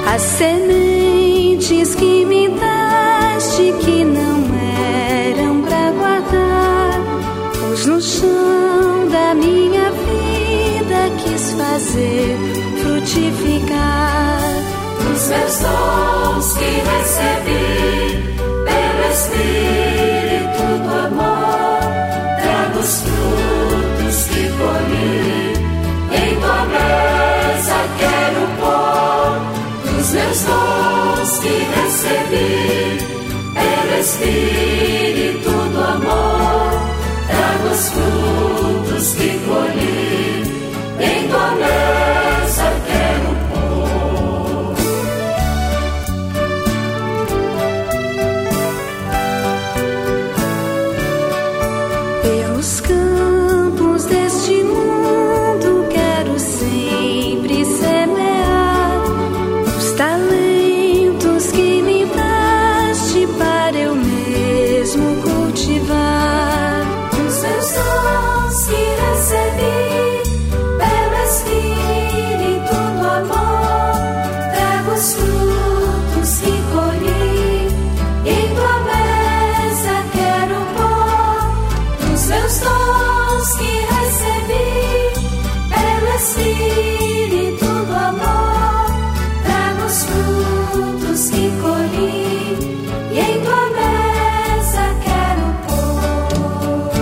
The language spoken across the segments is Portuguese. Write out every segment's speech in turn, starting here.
As sementes que me deste que não eram pra guardar, pus no chão da minha vida, quis fazer frutificar. Os meus dons que recebi pelo Espírito do amor, trago os frutos que colhi, em tua mesa quero pôr. Os meus dons que recebi pelo Espírito do amor, trago os frutos que colhi, em tua mesa quero pôr. Pelos campos deste mundo quero sempre semear os talentos que me daste para eu mesmo cultivar. Os meus dons que recebi pelo Espírito do amor, trago os frutos que colhi, em tua mesa quero pôr. Os meus dons que recebi pelo Espírito do amor, trago os frutos que colhi, e em tua mesa quero pôr.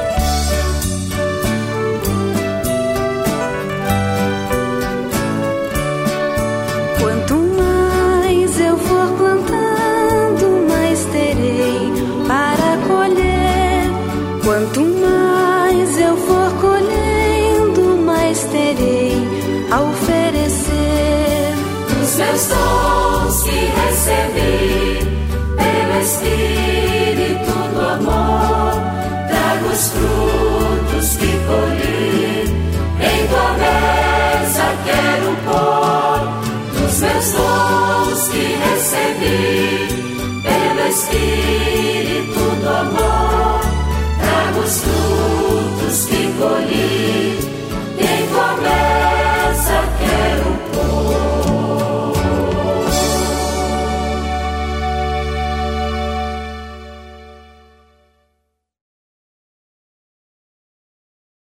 Quanto mais eu for plantando, mais terei para colher. Quanto mais eu for colhendo, mais terei a oferecer. Os meus dons que recebi pelo Espírito do amor, trago os frutos que colhi, em tua mesa quero pôr. Os meus dons que recebi pelo Espírito do amor, trago os frutos que colhi,